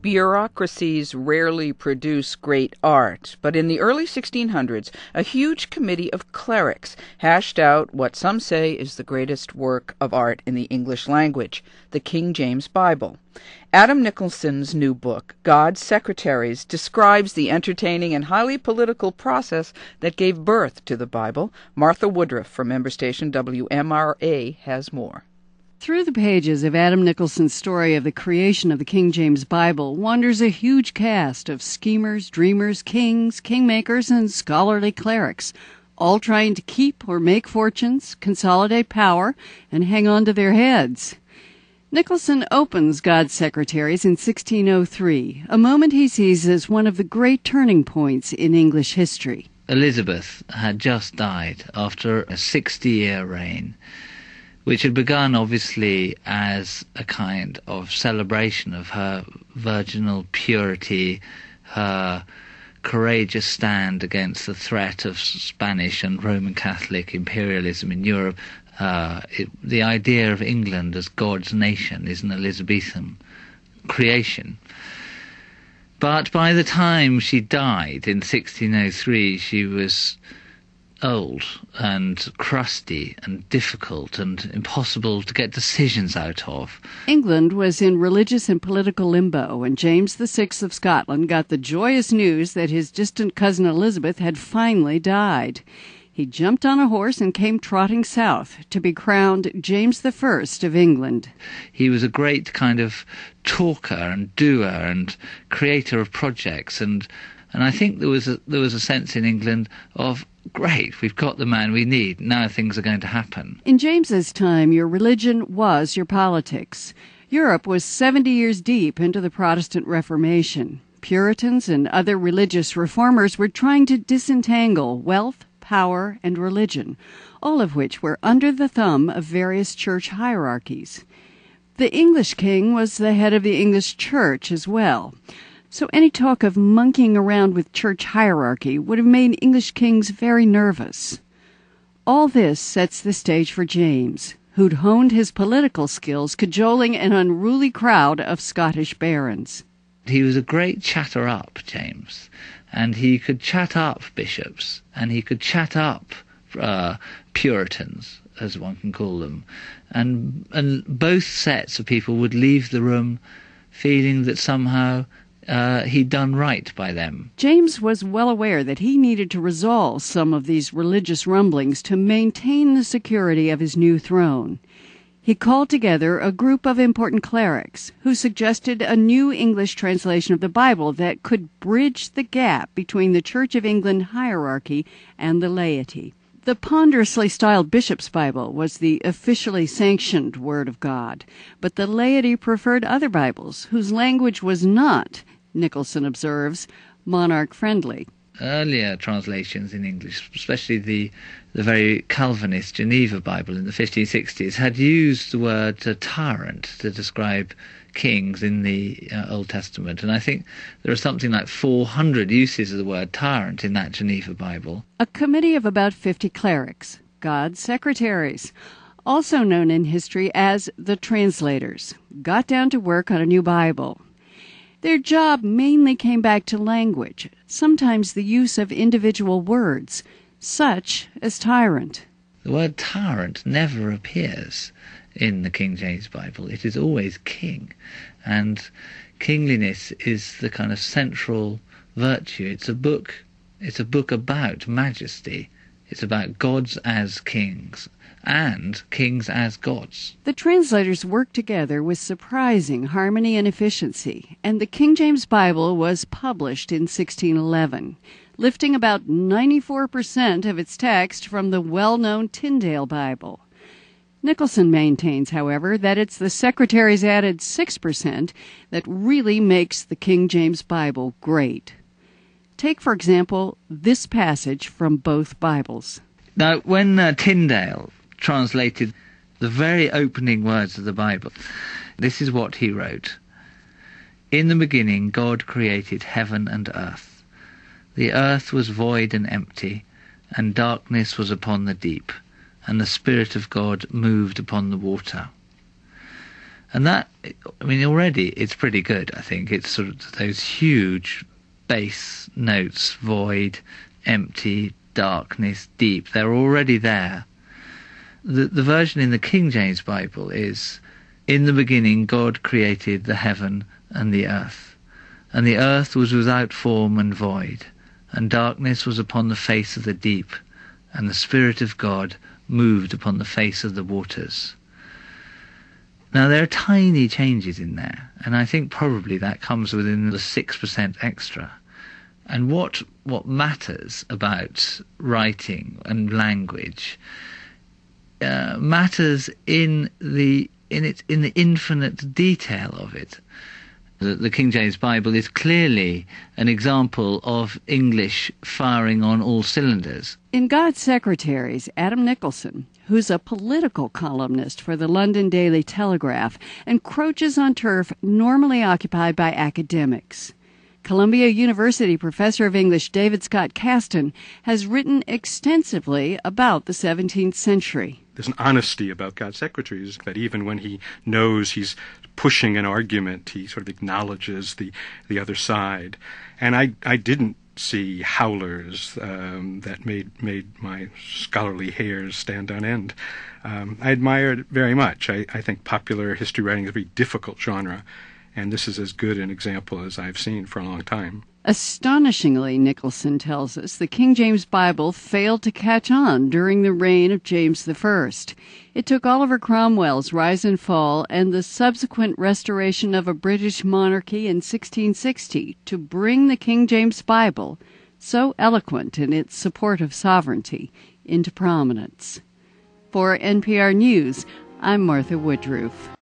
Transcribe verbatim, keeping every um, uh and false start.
Bureaucracies rarely produce great art, but in the early sixteen hundreds, a huge committee of clerics hashed out what some say is the greatest work of art in the English language, the King James Bible. Adam Nicholson's new book, God's Secretaries, describes the entertaining and highly political process that gave birth to the Bible. Martha Woodruff from member station W M R A has more. Through the pages of Adam Nicholson's story of the creation of the King James Bible wanders a huge cast of schemers, dreamers, kings, kingmakers, and scholarly clerics, all trying to keep or make fortunes, consolidate power, and hang on to their heads. Nicholson opens God's Secretaries in sixteen oh three, a moment he sees as one of the great turning points in English history. Elizabeth had just died after a sixty-year reign, which had begun obviously as a kind of celebration of her virginal purity, her courageous stand against the threat of Spanish and Roman Catholic imperialism in Europe. Uh, it, the idea of England as God's nation is an Elizabethan creation. But by the time she died in sixteen oh three, she was old and crusty and difficult and impossible to get decisions out of. England was in religious and political limbo when James the Sixth of Scotland got the joyous news that his distant cousin Elizabeth had finally died. He jumped on a horse and came trotting south to be crowned James the First of England. He was a great kind of talker and doer and creator of projects, and and I think there was a, there was a sense in England of, great, we've got the man we need, now things are going to happen. In James's time, your religion was your politics. Europe was seventy years deep into the Protestant Reformation. Puritans and other religious reformers were trying to disentangle wealth, power, and religion, all of which were under the thumb of various church hierarchies. The English king was the head of the English church as well. So any talk of monkeying around with church hierarchy would have made English kings very nervous. All this sets the stage for James, who'd honed his political skills cajoling an unruly crowd of Scottish barons. He was a great chatter-up, James, and he could chat up bishops, and he could chat up uh, Puritans, as one can call them, and and both sets of people would leave the room feeling that somehow Uh, he'd done right by them. James was well aware that he needed to resolve some of these religious rumblings to maintain the security of his new throne. He called together a group of important clerics who suggested a new English translation of the Bible that could bridge the gap between the Church of England hierarchy and the laity. The ponderously styled Bishop's Bible was the officially sanctioned Word of God, but the laity preferred other Bibles whose language was not, Nicholson observes, monarch-friendly. Earlier translations in English, especially the the very Calvinist Geneva Bible in the fifteen sixties, had used the word uh, tyrant to describe kings in the uh, Old Testament, and I think there are something like four hundred uses of the word tyrant in that Geneva Bible. A committee of about fifty clerics, God's Secretaries, also known in history as the Translators, got down to work on a new Bible. Their job mainly came back to language, sometimes the use of individual words, such as tyrant. The word tyrant never appears in the King James Bible. It is always king, and kingliness is the kind of central virtue. It's a book, it's a book about majesty. It's about gods as kings and kings as gods. The translators worked together with surprising harmony and efficiency, and the King James Bible was published in sixteen eleven, lifting about ninety-four percent of its text from the well-known Tyndale Bible. Nicholson maintains, however, that it's the secretaries' added six percent that really makes the King James Bible great. Take, for example, this passage from both Bibles. Now, when uh, Tyndale translated the very opening words of the Bible, this is what he wrote. In the beginning God created heaven and earth. The earth was void and empty, and darkness was upon the deep, and the Spirit of God moved upon the water. And that, I mean, already it's pretty good, I think. It's sort of those huge bass notes, void, empty, darkness, deep. They're already there. The, the version in the King James Bible is, in the beginning God created the heaven and the earth. And the earth was without form and void, and darkness was upon the face of the deep, and the Spirit of God moved upon the face of the waters. Now, there are tiny changes in there, and I think probably that comes within the six percent extra. And what what matters about writing and language uh, matters in the in its in the infinite detail of it. The, the King James Bible is clearly an example of English firing on all cylinders. In God's Secretaries, Adam Nicholson, who's a political columnist for the London Daily Telegraph, encroaches on turf normally occupied by academics. Columbia University professor of English David Scott Caston has written extensively about the seventeenth century. There's an honesty about God's Secretaries that even when he knows he's pushing an argument, he sort of acknowledges the, the other side. And I, I didn't see howlers um, that made made my scholarly hairs stand on end. Um, I admire it very much. I, I think popular history writing is a very difficult genre, and this is as good an example as I've seen for a long time. Astonishingly, Nicholson tells us, the King James Bible failed to catch on during the reign of James the First. It took Oliver Cromwell's rise and fall and the subsequent restoration of a British monarchy in sixteen sixty to bring the King James Bible, so eloquent in its support of sovereignty, into prominence. For N P R News, I'm Martha Woodruff.